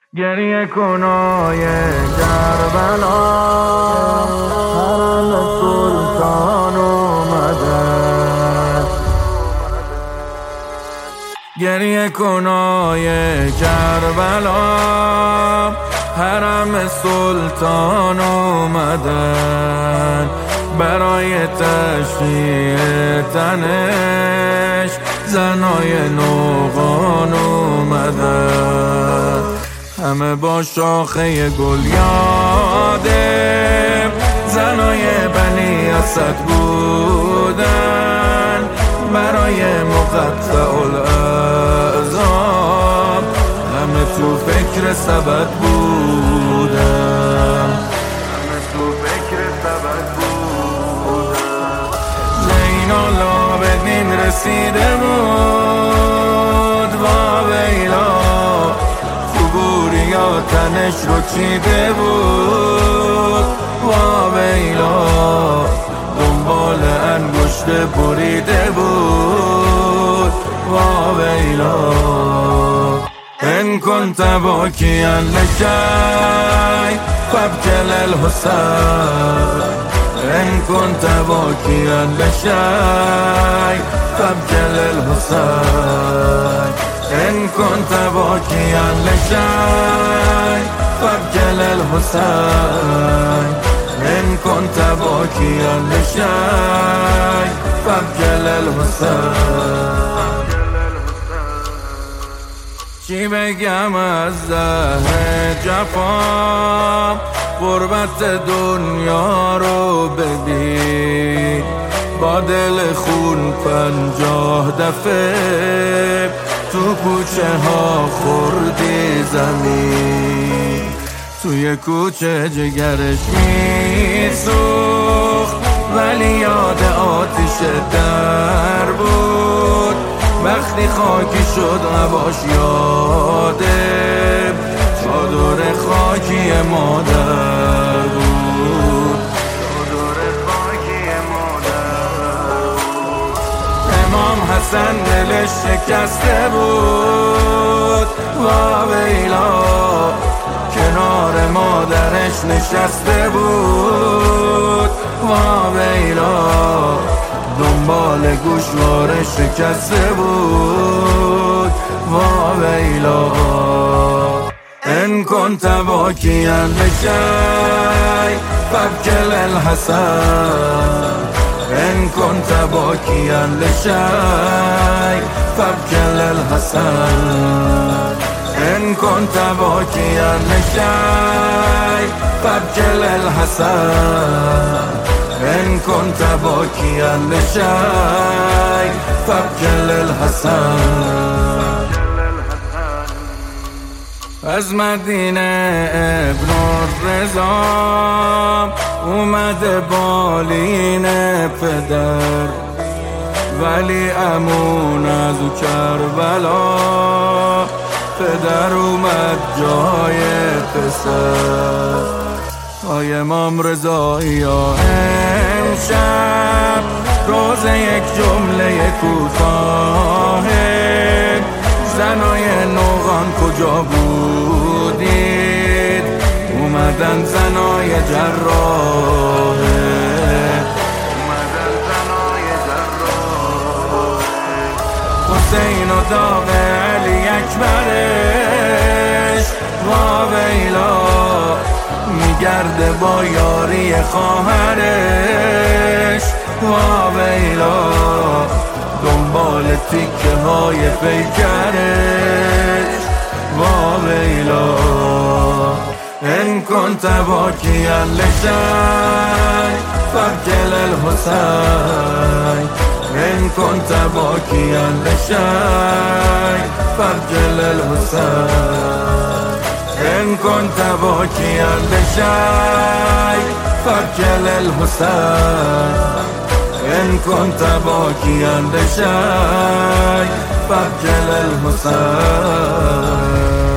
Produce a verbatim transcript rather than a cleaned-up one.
گریه کنای کربلا، حرم سلطان اومدن. گریه کنای کربلا، حرم سلطان اومدن. برای تشریع تنش زنای نوقان اومدن. همه با شاخه گل یاده زنای بنی اسد بودن. برای مقطع الاعضاب همه تو فکر سبد بودن. همه تو فکر سبد بودن. زین العابدین رسیده بود با ویلا، تنش رو چیده بود وا ویلا. دنبال انگشت بریده بود وا ویلا. ان كنت باكيا لشيء فابكي الحسين. ان كنت باكيا لشيء فابكي الحسين. ان كنت باكيا لشيء فابكي الحسين. ان كنت باكيا لشيء فابكي الحسين. چی بگم از زهر جفا، غربت دنیا رو ببین. با دل خون پنجاه دفعه تو کوچه ها خوردی زمین. توی کوچه جگرش میسوخت ولی یاد آتش در بود. وقتی خاکی شد عباش یاده چادر خاکی مادر بود. چادر خاکی مادر بود. امام حسن دلش شکسته بود وا ویلا. کنار مادرش نشسته بود وا ویلا. دنبال گوشواره شکسته بود وا ویلا. ان كنت باكيا لشيء فابكي الحسن. ان كنت باكيا لشيء فابكي الحسن. ان كنت باكيا لشيء فابكي الحسن. ان كنت باكيا لشيء فابكي الحسن. از مدینه ابن الرضا اومده بالین پدر، ولی امون از کربلا پدر اومد جای پسر. آی امام رضایی یا امشب روز یک جمله کوتاه، زنای نوقان کجا بودید؟ اومدن زنای جراح. اومدن زنای جراح. حسین و داغ علی اکبرش وا ویلا. میگرده با یاری خواهرش وا ویلا. دنبال تیکه های پیکرش وا ویلا. ان كنت باكيا لشيء فابكي الحسين. ان كنت باكيا لشيء فابكي الحسين. ان كنت باكيا لشيء فابكي الحسين. ان كنت باكيا لشيء فابكي الحسين.